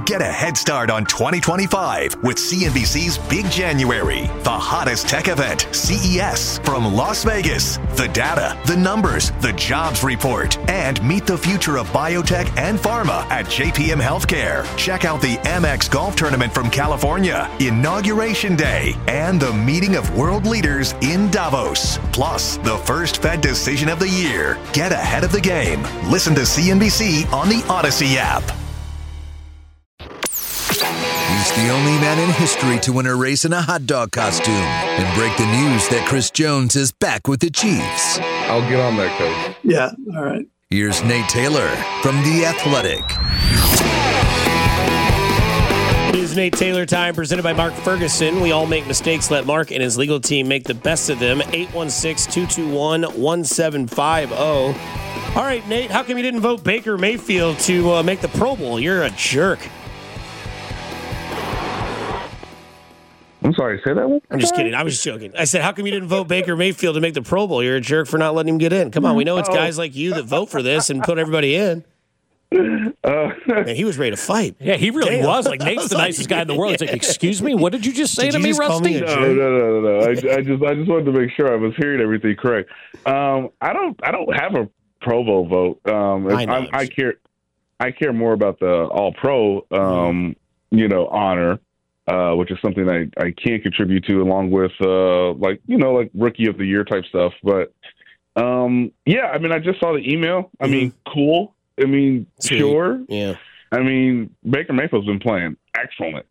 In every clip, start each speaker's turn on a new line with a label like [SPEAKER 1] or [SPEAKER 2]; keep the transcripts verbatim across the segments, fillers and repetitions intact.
[SPEAKER 1] Get a head start on twenty twenty-five with C N B C's Big January, the hottest tech event, C E S, from Las Vegas. The data, the numbers, the jobs report, and meet the future of biotech and pharma at J P M Healthcare. Check out the Amex Golf Tournament from California, Inauguration Day, and the meeting of world leaders in Davos. Plus, the first Fed decision of the year. Get ahead of the game. Listen to C N B C on the Odyssey app.
[SPEAKER 2] He's the only man in history to win a race in a hot dog costume and break the news that Chris Jones is back with the Chiefs.
[SPEAKER 3] I'll get on that, Coach.
[SPEAKER 4] Yeah, all right.
[SPEAKER 2] Here's Nate Taylor from The Athletic.
[SPEAKER 5] It is Nate Taylor time, presented by Mark Ferguson. We all make mistakes. Let Mark and his legal team make the best of them. eight one six, two two one, one seven five zero. All right, Nate, how come you didn't vote Baker Mayfield to uh, make the Pro Bowl? You're a jerk.
[SPEAKER 3] I'm sorry, say that one?
[SPEAKER 5] I'm just kidding. I was just joking. I said, how come you didn't vote Baker Mayfield to make the Pro Bowl? You're a jerk for not letting him get in. Come on, we know it's guys like you that vote for this and put everybody in.
[SPEAKER 3] Uh,
[SPEAKER 5] Man, he was ready to fight.
[SPEAKER 6] Yeah, he really
[SPEAKER 5] Damn.
[SPEAKER 6] was. Like, Nate's the nicest guy in the world. It's like, excuse me, what did you just say
[SPEAKER 5] Did
[SPEAKER 6] to
[SPEAKER 5] you
[SPEAKER 6] me,
[SPEAKER 5] just call me
[SPEAKER 6] Rusty?
[SPEAKER 5] a
[SPEAKER 3] no, no, no, no, no. I, I just, I just wanted to make sure I was hearing everything correct. Um, I don't, I don't have a Pro Bowl vote. Um,
[SPEAKER 5] I know.
[SPEAKER 3] I, I care, I care more about the All Pro, um, you know, honor. Uh, which is something I, I can contribute to, along with uh, like you know like Rookie of the Year type stuff. But um, yeah, I mean, I just saw the email. I mm-hmm. mean, cool. I mean,
[SPEAKER 5] Sweet.
[SPEAKER 3] sure.
[SPEAKER 5] Yeah.
[SPEAKER 3] I mean, Baker Mayfield's been playing excellent.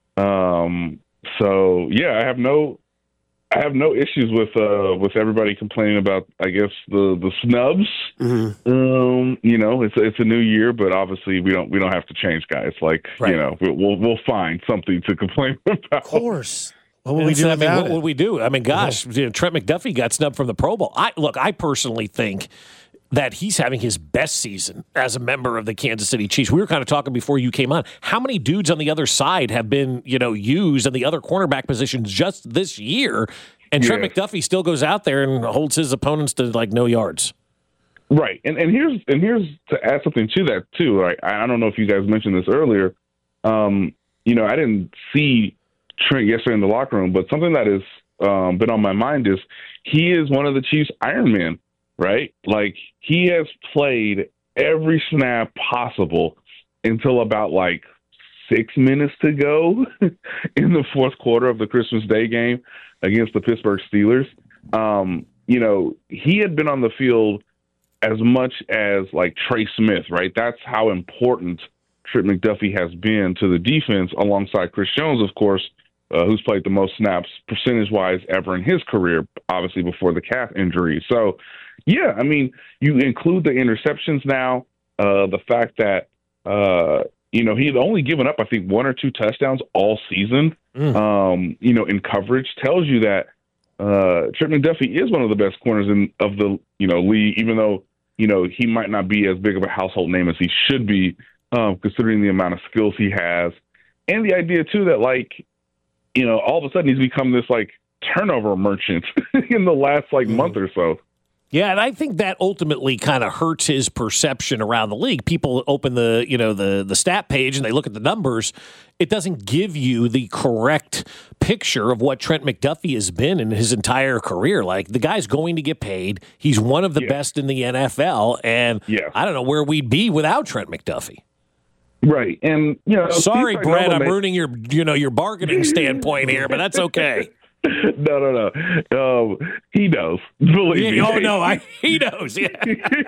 [SPEAKER 3] Um, so yeah, I have no, I have no issues with uh, with everybody complaining about, I guess, the the snubs.
[SPEAKER 5] Mm-hmm.
[SPEAKER 3] Um, you know, it's it's a new year, but obviously we don't we don't have to change, guys. Like
[SPEAKER 5] Right.
[SPEAKER 3] you know, we'll we'll find something to complain about.
[SPEAKER 5] Of course. What would we
[SPEAKER 6] And
[SPEAKER 5] do
[SPEAKER 6] so, I mean,
[SPEAKER 5] without
[SPEAKER 6] what
[SPEAKER 5] it?
[SPEAKER 6] would we do? I mean, gosh, you know, Trent McDuffie got snubbed from the Pro Bowl. I look, I personally think that he's having his best season as a member of the Kansas City Chiefs. We were kind of talking before you came on. How many dudes on the other side have been, you know, used in the other cornerback positions just this year? And Trent
[SPEAKER 3] Yeah.
[SPEAKER 6] McDuffie still goes out there and holds his opponents to like no yards.
[SPEAKER 3] Right, and and here's and here's to add something to that too. Right, I, I don't know if you guys mentioned this earlier. Um, you know, I didn't see Trent yesterday in the locker room, but something that has um, been on my mind is he is one of the Chiefs' Iron Man. Right, like he has played every snap possible until about like six minutes to go in the fourth quarter of the Christmas Day game against the Pittsburgh Steelers. Um, you know, he had been on the field as much as like Trey Smith, right? That's how important Trent McDuffie has been to the defense, alongside Chris Jones, of course, uh, who's played the most snaps percentage-wise ever in his career, obviously before the calf injury. So, yeah, I mean, you include the interceptions now, uh, the fact that, uh, you know, he had only given up, I think, one or two touchdowns all season, mm. um, you know, in coverage, tells you that uh, Trent McDuffie is one of the best corners in of the, you know, league, even though, you know, he might not be as big of a household name as he should be, um, considering the amount of skills he has. And the idea, too, that, like, you know, all of a sudden he's become this, like, turnover merchant in the last, like, mm. month or so.
[SPEAKER 6] Yeah, and I think that ultimately kind of hurts his perception around the league. People open the, you know, the the stat page and they look at the numbers. It doesn't give you the correct picture of what Trent McDuffie has been in his entire career. Like, the guy's going to get paid. He's one of the yeah. best in the N F L, and yeah. I don't know where we'd be without Trent McDuffie.
[SPEAKER 3] Right, and you know,
[SPEAKER 6] sorry, Brett, I'm ruining your, you know, your bargaining standpoint here, but that's okay.
[SPEAKER 3] No, no, no. Um, he knows. Believe
[SPEAKER 6] yeah,
[SPEAKER 3] me.
[SPEAKER 6] Oh no, I, he knows. Yeah.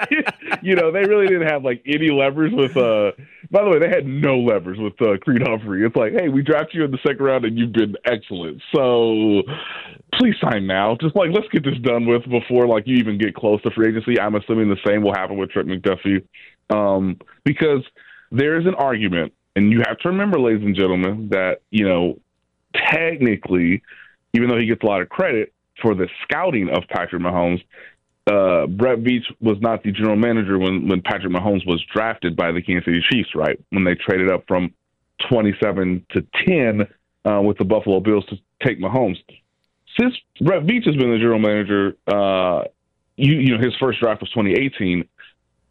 [SPEAKER 3] You know, they really didn't have like any levers with. Uh, by the way, they had no levers with uh, Creed Humphrey. It's like, hey, we drafted you in the second round and you've been excellent. So please sign now. Just like let's get this done with before like you even get close to free agency. I'm assuming the same will happen with Trent McDuffie, um, because there is an argument, and you have to remember, ladies and gentlemen, that you know technically, even though he gets a lot of credit for the scouting of Patrick Mahomes, uh, Brett Veach was not the general manager when, when Patrick Mahomes was drafted by the Kansas City Chiefs, right? When they traded up from twenty-seven to ten uh, with the Buffalo Bills to take Mahomes. Since Brett Veach has been the general manager, uh, you, you know, his first draft was twenty eighteen.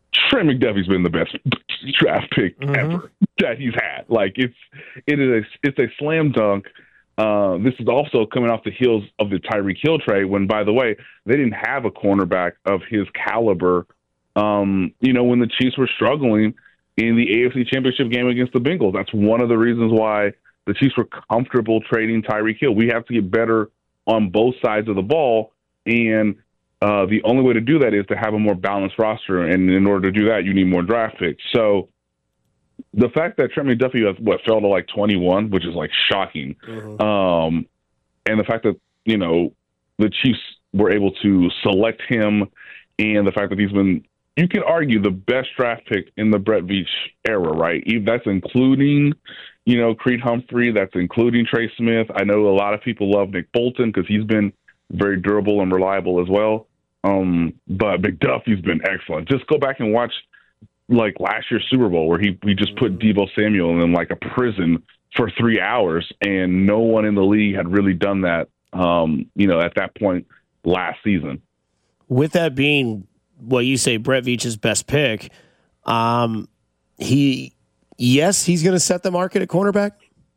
[SPEAKER 3] Trent McDuffie's been the best draft pick
[SPEAKER 6] mm-hmm.
[SPEAKER 3] ever that he's had. Like it's it is a, it's a slam dunk. Uh, this is also coming off the heels of the Tyreek Hill trade. When, by the way, they didn't have a cornerback of his caliber. Um, you know, when the Chiefs were struggling in the A F C Championship game against the Bengals, that's one of the reasons why the Chiefs were comfortable trading Tyreek Hill. We have to get better on both sides of the ball, and Uh, the only way to do that is to have a more balanced roster, and in order to do that, you need more draft picks. So the fact that Trent McDuffie has, what, fell to like twenty-one, which is like shocking, mm-hmm. um, and the fact that, you know, the Chiefs were able to select him, and the fact that he's been, you could argue, the best draft pick in the Brett Veach era, right? That's including, you know, Creed Humphrey, that's including Trey Smith. I know a lot of people love Nick Bolton because he's been very durable and reliable as well. Um, but McDuffie's been excellent. Just go back and watch like last year's Super Bowl where he, he just put Deebo Samuel in like a prison for three hours and no one in the league had really done that, um, you know, at that point last season.
[SPEAKER 5] With that being what you say, Brett Veach's best pick, um, he, yes, he's going to set the market at cornerback.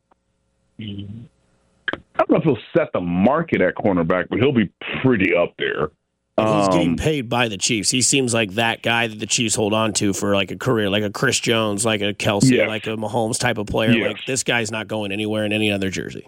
[SPEAKER 3] I don't know if he'll set the market at cornerback, but he'll be pretty up there.
[SPEAKER 5] And he's
[SPEAKER 3] um,
[SPEAKER 5] getting paid by the Chiefs. He seems like that guy that the Chiefs hold on to for like a career, like a Chris Jones, like a Kelsey,
[SPEAKER 3] yes.
[SPEAKER 5] like a Mahomes type of player.
[SPEAKER 3] Yes.
[SPEAKER 5] Like this guy's not going anywhere in any other jersey.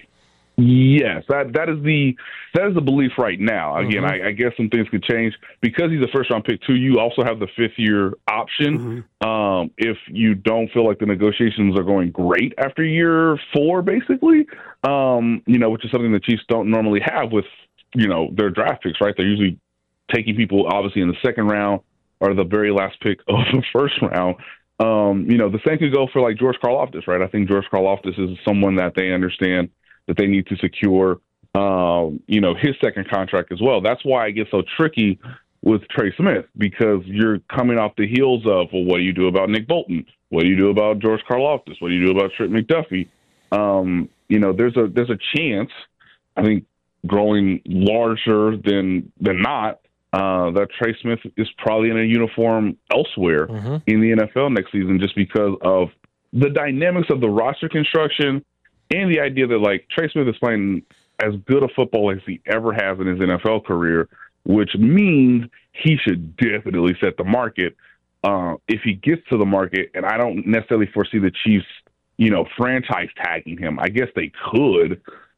[SPEAKER 3] Yes, that that is the that is the belief right now. Again,
[SPEAKER 5] Mm-hmm.
[SPEAKER 3] I, I guess some things could change because he's a first round pick too. You also have the fifth year option.
[SPEAKER 5] Mm-hmm.
[SPEAKER 3] Um, if you don't feel like the negotiations are going great after year four, basically, um, you know, which is something the Chiefs don't normally have with, you know, their draft picks, right? They're usually taking people obviously in the second round or the very last pick of the first round. Um, you know, the same could go for like George Karlaftis, right? I think George Karlaftis is someone that they understand that they need to secure, um, you know, his second contract as well. That's why it gets so tricky with Trey Smith, because you're coming off the heels of, well, what do you do about Nick Bolton? What do you do about George Karlaftis? What do you do about Trent McDuffie? Um, you know, there's a there's a chance, I think, growing larger than than not, uh, that Trey Smith is probably in a uniform elsewhere mm-hmm. in the N F L next season, just because of the dynamics of the roster construction and the idea that, like, Trey Smith is playing as good a football as he ever has in his N F L career, which means he should definitely set the market uh, if he gets to the market. And I don't necessarily foresee the Chiefs, you know, franchise tagging him. I guess they could,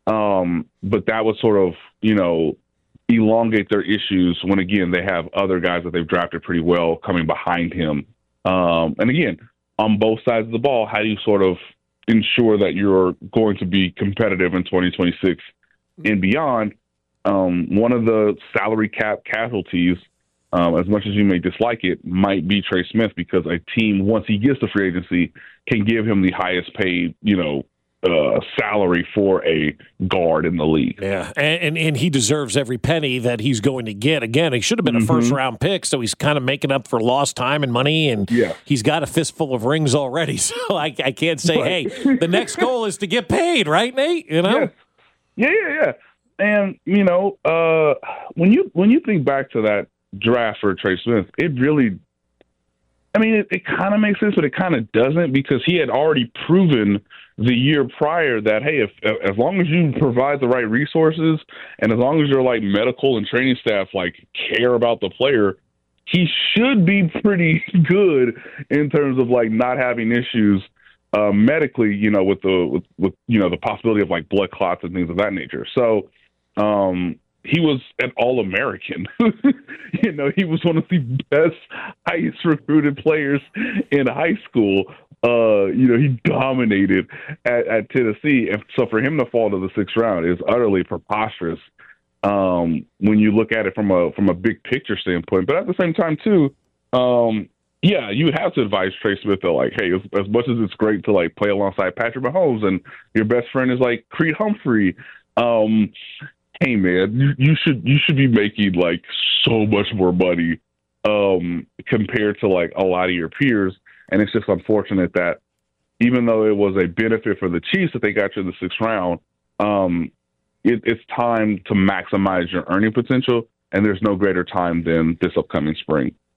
[SPEAKER 3] um, but that would sort of, you know, elongate their issues when, again, they have other guys that they've drafted pretty well coming behind him. Um, and, again, on both sides of the ball, how do you sort of ensure that you're going to be competitive in twenty twenty-six and beyond? Um, one of the salary cap casualties, um, as much as you may dislike it, might be Trey Smith, because a team, once he gets to free agency, can give him the highest paid, you know, uh, salary for a guard in the league.
[SPEAKER 6] Yeah, and, and and he deserves every penny that he's going to get. Again, he should have been a mm-hmm. first-round pick, so he's kind of making up for lost time and money, and
[SPEAKER 3] yeah.
[SPEAKER 6] he's got a fistful of rings already, so I, I can't say, right. hey, the next goal is to get paid, right, Nate? You know?
[SPEAKER 3] Yes. Yeah, yeah, yeah. And, you know, uh, when you when you think back to that draft for Trey Smith, it really, I mean, it, it kind of makes sense, but it kind of doesn't, because he had already proven the year prior that, hey, if as long as you provide the right resources and as long as your, like, medical and training staff, like, care about the player, he should be pretty good in terms of, like, not having issues uh, medically, you know, with the, with, with, you know, the possibility of, like, blood clots and things of that nature. So, Um, he was an All-American. You know, he was one of the best, highest recruited players in high school. Uh, you know, he dominated at, at Tennessee. And so for him to fall to the sixth round is utterly preposterous um, when you look at it from a from a big picture standpoint. But at the same time, too, um, yeah, you would have to advise Trey Smith that, like, hey, as, as much as it's great to, like, play alongside Patrick Mahomes and your best friend is, like, Creed Humphrey, um, hey, man, you, you should you should be making, like, so much more money um, compared to, like, a lot of your peers. And it's just unfortunate that even though it was a benefit for the Chiefs that they got you in the sixth round, um, it, it's time to maximize your earning potential, and there's no greater time than this upcoming spring.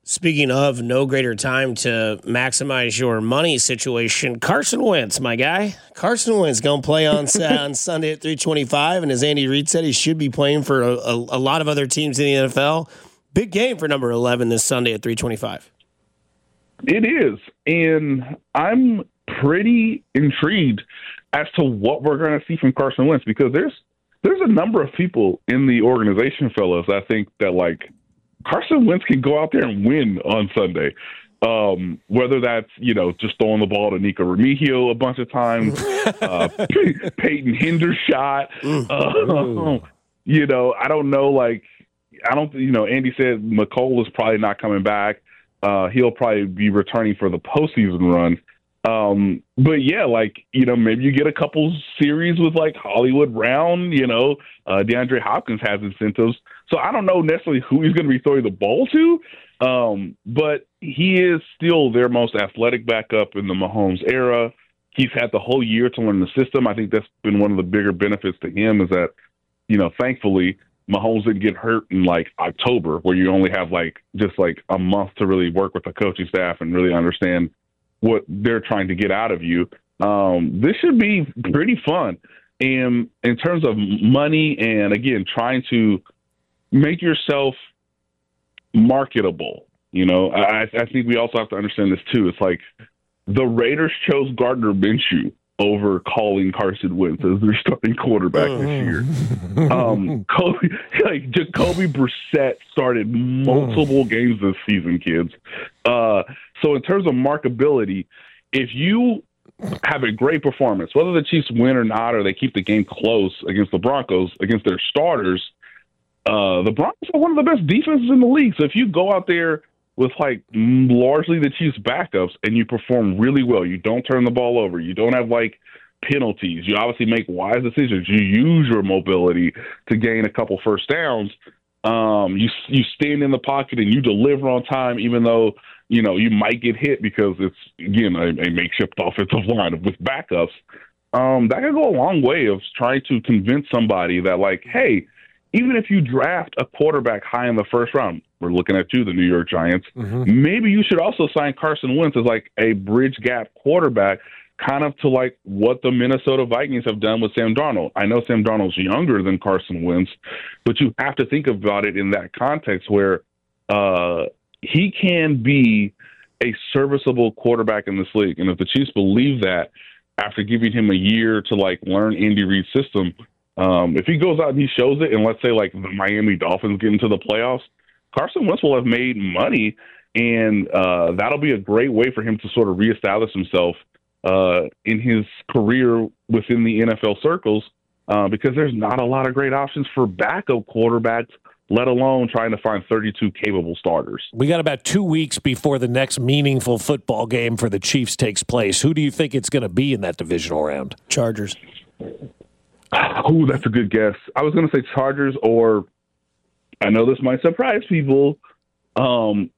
[SPEAKER 5] Speaking of no greater time to maximize your money situation, Carson Wentz, my guy. Carson Wentz going to play on on Sunday at three twenty-five, and as Andy Reid said, he should be playing for a, a, a lot of other teams in the N F L. Big game for number eleven this Sunday at three twenty-five.
[SPEAKER 3] It is, and I'm pretty intrigued as to what we're going to see from Carson Wentz, because there's there's a number of people in the organization, fellas, I think that, like, Carson Wentz can go out there and win on Sunday. Um, whether that's, you know, just throwing the ball to Nico Remigio a bunch of times, uh, Peyton Hendershot, uh, you know, I don't know, like, I don't, you know, Andy said McCole is probably not coming back. Uh, he'll probably be returning for the postseason run. Um, but yeah, like, you know, maybe you get a couple series with like Hollywood Brown, you know, uh, DeAndre Hopkins has incentives. So I don't know necessarily who he's going to be throwing the ball to. Um, but he is still their most athletic backup in the Mahomes era. He's had the whole year to learn the system. I think that's been one of the bigger benefits to him, is that, you know, thankfully Mahomes didn't get hurt in like October, where you only have like just like a month to really work with the coaching staff and really understand what they're trying to get out of you. Um, this should be pretty fun. And in terms of money and, again, trying to make yourself marketable, you know, I, I think we also have to understand this too. It's like the Raiders chose Gardner Minshew over calling Carson Wentz as their starting quarterback this year. Um, Kobe, like Jacoby Brissett started multiple games this season, kids. Uh, so in terms of marketability, if you have a great performance, whether the Chiefs win or not, or they keep the game close against the Broncos, against their starters, uh, the Broncos are one of the best defenses in the league. So if you go out there with like largely the Chiefs backups and you perform really well, you don't turn the ball over, you don't have like penalties, you obviously make wise decisions, you use your mobility to gain a couple first downs, um, you you stand in the pocket and you deliver on time, even though, you know, you might get hit because it's, again, a, a makeshift offensive line with backups, um, that can go a long way of trying to convince somebody that, like, hey, even if you draft a quarterback high in the first round, we're looking at you, the New York Giants, mm-hmm. maybe you should also sign Carson Wentz as like a bridge gap quarterback, kind of to like what the Minnesota Vikings have done with Sam Darnold. I know Sam Darnold's younger than Carson Wentz, but you have to think about it in that context where uh, he can be a serviceable quarterback in this league. And if the Chiefs believe that after giving him a year to like learn Andy Reid's system, um, if he goes out and he shows it, and let's say like the Miami Dolphins get into the playoffs, Carson Wentz will have made money, and uh, that'll be a great way for him to sort of reestablish himself uh, in his career within the N F L circles, uh, because there's not a lot of great options for backup quarterbacks, let alone trying to find thirty-two capable starters.
[SPEAKER 6] We got about two weeks before the next meaningful football game for the Chiefs takes place. Who do you think it's going to be in that divisional round?
[SPEAKER 5] Chargers.
[SPEAKER 3] Oh, that's a good guess. I was going to say Chargers, or I know this might surprise people. Um,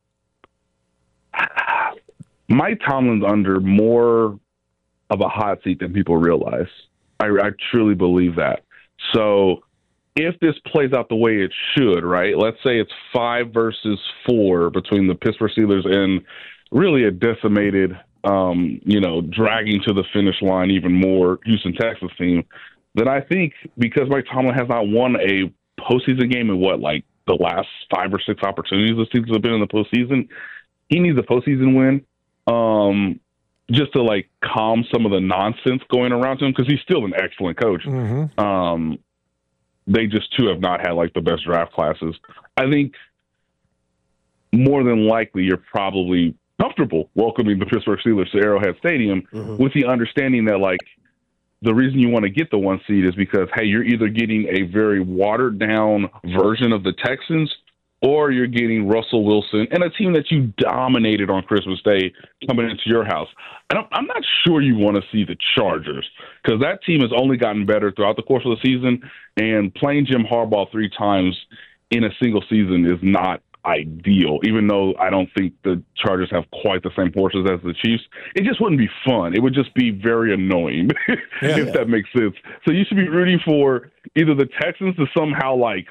[SPEAKER 3] Mike Tomlin's under more of a hot seat than people realize. I, I truly believe that. So if this plays out the way it should, right, let's say it's five versus four between the Pittsburgh Steelers and really a decimated, um, you know, dragging to the finish line even more Houston Texans team, then I think because Mike Tomlin has not won a postseason game in what, like the last five or six opportunities the Steelers have been in the postseason, he needs a postseason win. Um, just to like calm some of the nonsense going around him, because he's still an excellent coach. Mm-hmm. Um, they just too have not had like the best draft classes. I think more than likely you're probably comfortable welcoming the Pittsburgh Steelers to Arrowhead Stadium mm-hmm. with the understanding that like the reason you want to get the one seed is because, hey, you're either getting a very watered down version of the Texans, or you're getting Russell Wilson and a team that you dominated on Christmas Day coming into your house. I don't, I'm not sure you want to see the Chargers, because that team has only gotten better throughout the course of the season, and playing Jim Harbaugh three times in a single season is not ideal, even though I don't think the Chargers have quite the same horses as the Chiefs. It just wouldn't be fun. It would just be very annoying, yeah, if yeah. that makes sense. So you should be rooting for either the Texans to somehow like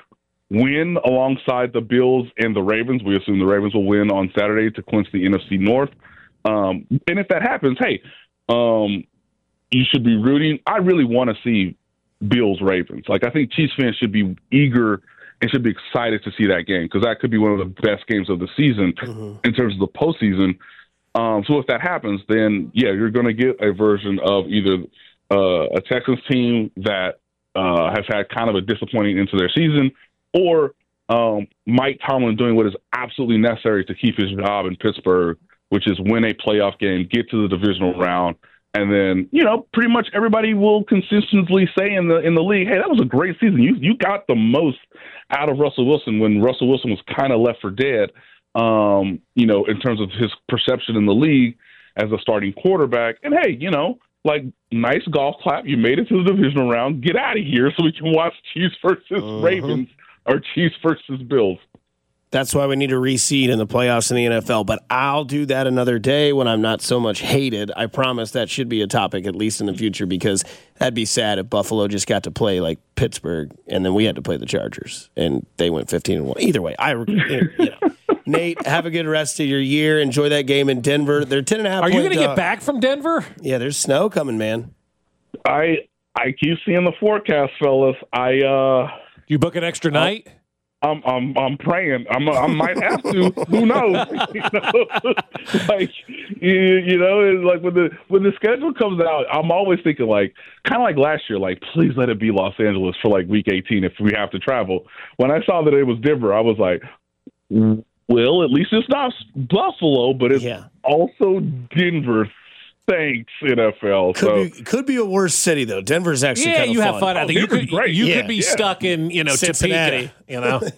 [SPEAKER 3] win alongside the Bills and the Ravens. We assume the Ravens will win on Saturday to clinch the N F C North. Um, and if that happens, hey, um, you should be rooting. I really want to see Bills Ravens. Like, I think Chiefs fans should be eager and should be excited to see that game because that could be one of the best games of the season mm-hmm. in terms of the postseason. Um, so if that happens, then yeah, you're going to get a version of either uh, a Texans team that uh, has had kind of a disappointing into their season, or um, Mike Tomlin doing what is absolutely necessary to keep his job in Pittsburgh, which is win a playoff game, get to the divisional round, and then, you know, pretty much everybody will consistently say in the in the league, hey, that was a great season. You you got the most out of Russell Wilson when Russell Wilson was kind of left for dead, um, you know, in terms of his perception in the league as a starting quarterback. And, hey, you know, like, nice golf clap. You made it to the divisional round. Get out of here so we can watch Chiefs versus uh-huh. Ravens or Chiefs versus Bills.
[SPEAKER 5] That's why we need to reseed in the playoffs in the N F L. But I'll do that another day when I'm not so much hated. I promise that should be a topic, at least in the future, because that'd be sad if Buffalo just got to play like Pittsburgh and then we had to play the Chargers and they went fifteen and one. Either way, I, you know. Nate, have a good rest of your year. Enjoy that game in Denver. They're ten and a half.
[SPEAKER 6] Are you going to
[SPEAKER 5] uh,
[SPEAKER 6] get back from Denver?
[SPEAKER 5] Yeah, there's snow coming, man.
[SPEAKER 3] I I keep seeing the forecast, fellas. I uh,
[SPEAKER 6] you book an extra night?
[SPEAKER 3] I, I'm I'm I'm praying. I'm I might have to. Who knows? You know? like you, you know, it's like when the when the schedule comes out, I'm always thinking like kind of like last year, like please let it be Los Angeles for like week eighteen if we have to travel. When I saw that it was Denver, I was like, well, at least it's not Buffalo, but it's yeah. also Denver. Thanks, N F L.
[SPEAKER 5] Could,
[SPEAKER 3] so.
[SPEAKER 5] be, could be a worse city, though. Denver's actually
[SPEAKER 6] yeah,
[SPEAKER 5] kind of
[SPEAKER 6] you
[SPEAKER 5] fun.
[SPEAKER 6] have fun. I think oh, you could,
[SPEAKER 3] great.
[SPEAKER 6] you
[SPEAKER 5] yeah,
[SPEAKER 6] could be
[SPEAKER 3] yeah.
[SPEAKER 6] stuck in, you know,
[SPEAKER 5] Cincinnati.
[SPEAKER 6] Topeka, you know.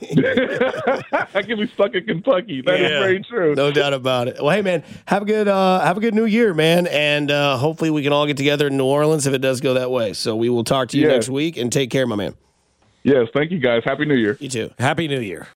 [SPEAKER 3] I could be stuck in Kentucky. That yeah. is very true.
[SPEAKER 5] No doubt about it. Well, hey, man, have a good uh, have a good New Year, man, and uh, hopefully we can all get together in New Orleans if it does go that way. So we will talk to you
[SPEAKER 3] yes.
[SPEAKER 5] next week, and take care, my man.
[SPEAKER 3] Yes, thank you, guys. Happy New Year.
[SPEAKER 5] You too.
[SPEAKER 6] Happy New Year.